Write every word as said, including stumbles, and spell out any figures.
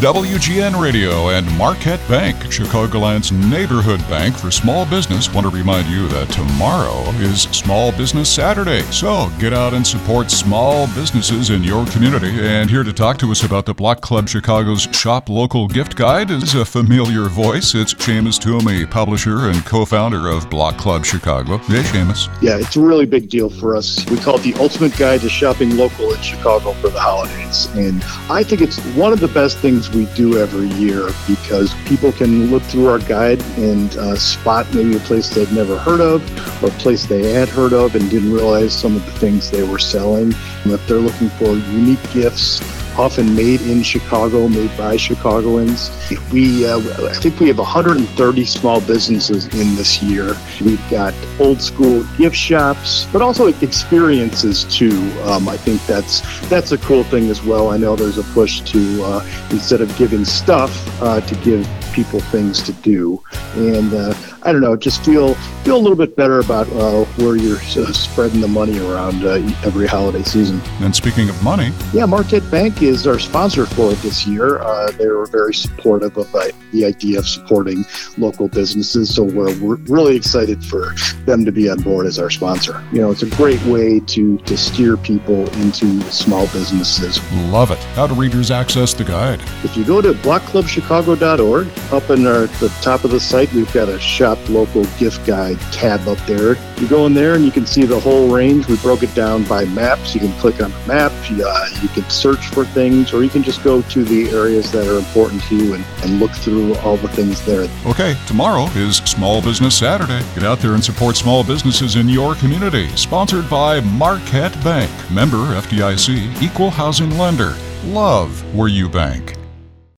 W G N Radio and Marquette Bank, Chicagoland's neighborhood bank for small business, want to remind you that tomorrow is Small Business Saturday. So get out and support small businesses in your community. And here to talk to us about the Block Club Chicago's Shop Local Gift Guide is a familiar voice. It's Seamus Toomey, publisher and co-founder of Block Club Chicago. Hey, Seamus. Yeah, it's a really big deal for us. We call it the ultimate guide to shopping local in Chicago for the holidays. And I think it's one of the best things we do every year because people can look through our guide and uh, spot maybe a place they've never heard of or a place they had heard of and didn't realize some of the things they were selling. And if they're looking for unique gifts, often made in Chicago, made by Chicagoans. We, uh, I think we have one hundred thirty small businesses in this year. We've got old school gift shops, but also experiences too. Um, I think that's that's a cool thing as well. I know there's a push to, uh, instead of giving stuff, uh, to give people things to do. And uh, I don't know, just feel feel a little bit better about uh, where you're uh, spreading the money around uh, every holiday season. And speaking of money, yeah, Marquette Bank is our sponsor for it this year. Uh, they were very supportive of uh, the idea of supporting local businesses, so we're, we're really excited for them to be on board as our sponsor. You know, it's a great way to to steer people into small businesses. Love it. How do readers access the guide? If you go to block club chicago dot org, up in our, the top of the site, we've got a Shop Local Gift Guide tab up there. You go in there and you can see the whole range. We broke it down by maps. You can click on the map. You, uh, you can search for things, or you can just go to the areas that are important to you and, and look through all the things there. Okay, tomorrow is Small Business Saturday. Get out there and support small businesses in your community. Sponsored by Marquette Bank. Member F D I C, Equal Housing Lender. Love where you bank.